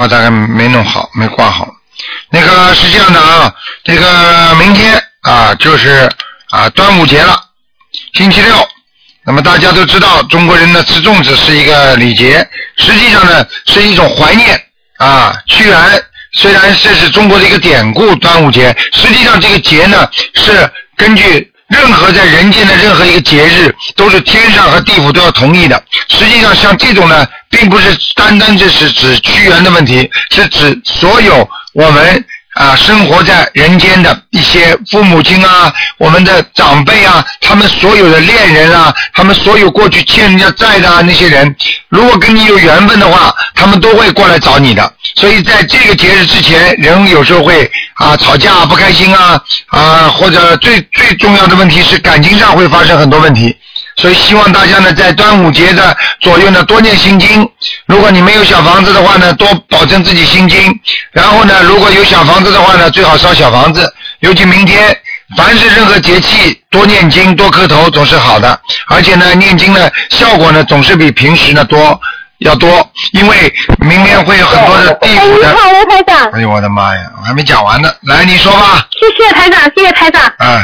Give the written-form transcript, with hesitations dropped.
大概没弄好，没挂好。那个是这样的啊，这个明天啊就是端午节了，星期六。那么大家都知道，中国人呢吃粽子是一个礼节，实际上呢是一种怀念屈原。虽然这是中国的一个典故，端午节，实际上这个节呢是根据任何在人间的任何一个节日，都是天上和地府都要同意的。实际上像这种呢，并不是单单这是指屈原的问题，是指所有我们生活在人间的一些父母亲我们的长辈他们所有的恋人他们所有过去欠人家债的那些人，如果跟你有缘分的话，他们都会过来找你的。所以在这个节日之前，人有时候会吵架不开心或者最重要的问题是感情上会发生很多问题。所以希望大家呢在端午节的左右呢多念心经，如果你没有小房子的话呢，多保证自己心经，然后呢如果有小房子的话呢，最好烧小房子，尤其明天凡是任何节气多念经多磕头总是好的，而且呢念经呢效果呢总是比平时呢要多，因为明天会有很多的地府的。 你好，刘台长。 哎呦我的妈呀，我还没讲完呢，来你说吧。 谢谢台长，谢谢台长。